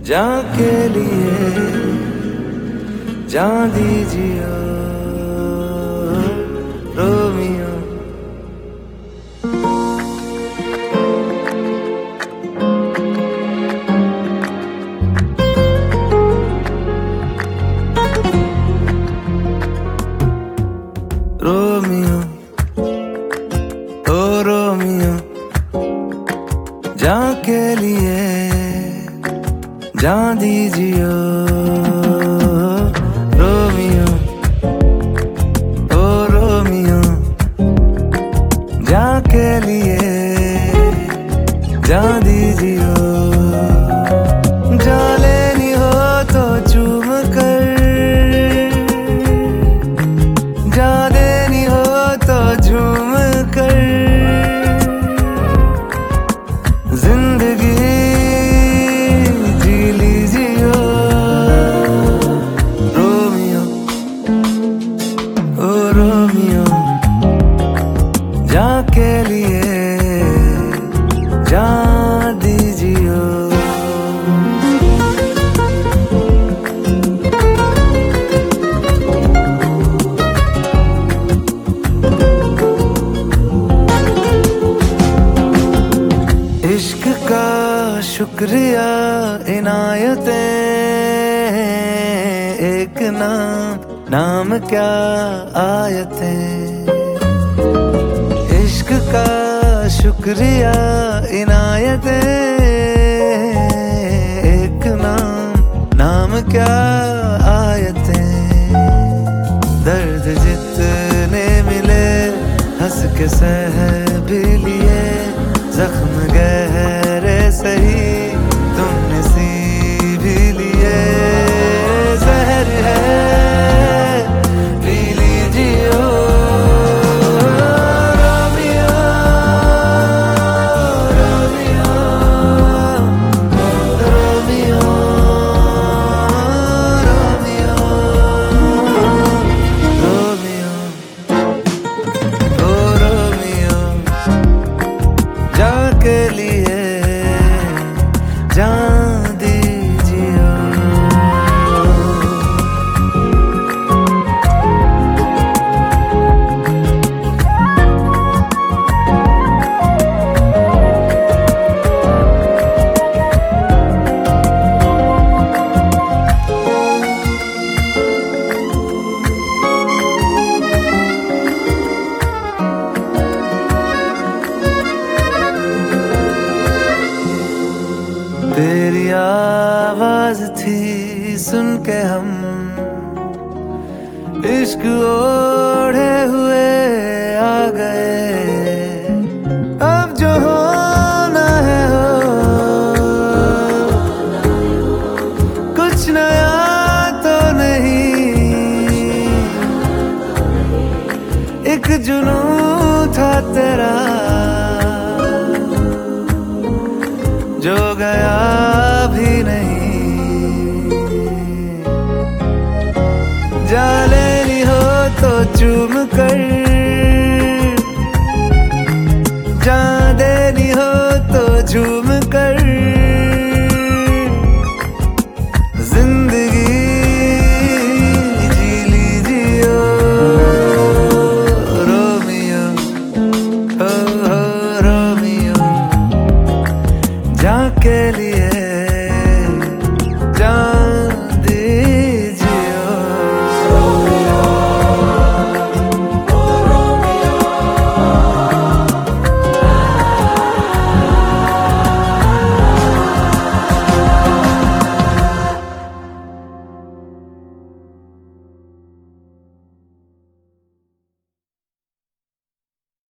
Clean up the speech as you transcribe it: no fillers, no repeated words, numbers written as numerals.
जाके लिए जान दीजिए रोमियो। रोमियो ओ रोमियो, जाके लिए जान दीजिए रोमियो। ओ रोमियो, जाके लिए जान दीजिए। जा लेनी हो तो चूम कर, जा देनी हो तो झूम कर, जिंदगी जी लीजिए रोमियो। ओ रोमियो, जाके लिए जान दीजिए। इश्क का शुक्रिया इनायतें, एक नाम नाम क्या आयतें। इश्क का शुक्रिया इनायतें, एक नाम नाम क्या आयतें। दर्द जितने मिले हंस के सह भी लिए, जख्म गहरे सही तुमने सी भी लिए। जहर है पी लीजिए Romeo. Romeo Romeo Romeo Romeo ओ रोमियो, जाके लिए जान दीजिए। तेरी आवाज थी सुन के हम इश्क ओढ़े हुए आ गए। अब जो होना है हो, कुछ नया तो नहीं। एक जुनून था तेरा जो गया भी नहीं। जा लेनी हो तो चूम कर, जा देनी हो तो झूम कर, जिंदगी जी लीजिए रोमियो। हो रोमियो, जाके लिए